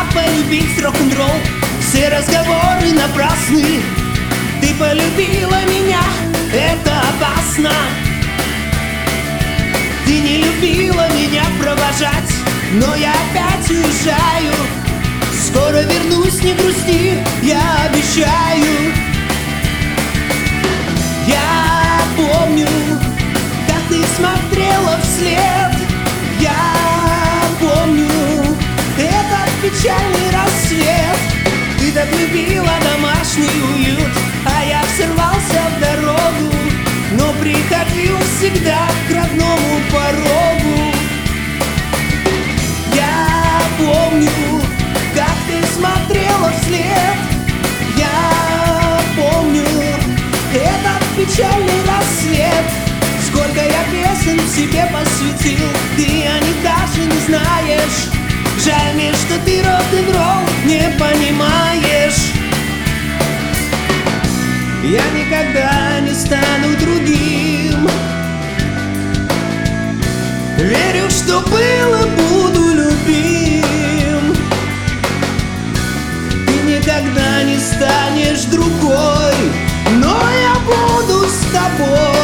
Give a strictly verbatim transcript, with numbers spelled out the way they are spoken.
полюбить рок-н-ролл. Все разговоры напрасны. Ты полюбила меня, это опасно. Ты не любила меня провожать, но я опять уезжаю. Скоро вернусь, не грусти, я обещаю. Я помню, как ты смотрела вслед. Я помню этот печальный рассвет. Ты так любила домашний уют, а я сорвался в дорогу, но приходил всегда к родному порогу. Я помню, как ты смотрела вслед. Я помню этот печальный рассвет. Сколько я песен себе посвятил, ты о них даже не знаешь. Жаль мне, что ты рок-н-ролл не понимаешь. Я никогда не стану другим. Верю, что был и буду любим. Ты никогда не станешь другой, но я буду с тобой.